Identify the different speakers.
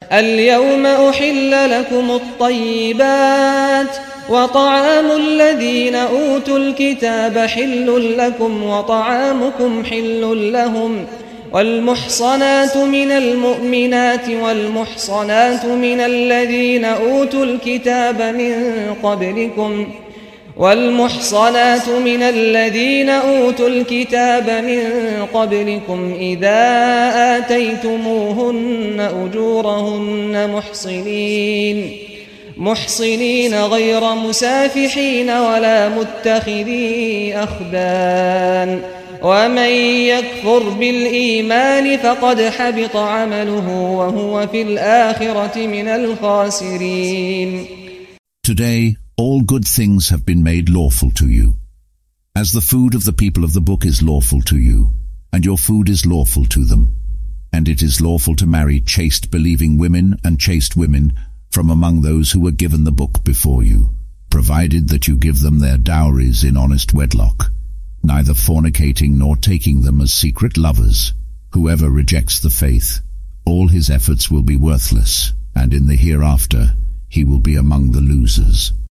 Speaker 1: اليوم أحل لكم الطيبات وطعام الذين أوتوا الكتاب حل لكم وطعامكم حل لهم والمحصنات من المؤمنات والمحصنات من الذين أوتوا الكتاب من قبلكم إذا آتيتموهن أجورهن محصنين غير مسافحين ولا متخذي أخدان ومن يكفر بالإيمان فقد حبط عمله وهو في الآخرة من الخاسرين.
Speaker 2: Today, all good things have been made lawful to you, as the food of the people of the book is lawful to you, and your food is lawful to them. And it is lawful to marry chaste believing women and chaste women from among those who were given the book before you, provided that you give them their dowries in honest wedlock, neither fornicating nor taking them as secret lovers. Whoever rejects the faith, all his efforts will be worthless, and in the hereafter he will be among the losers.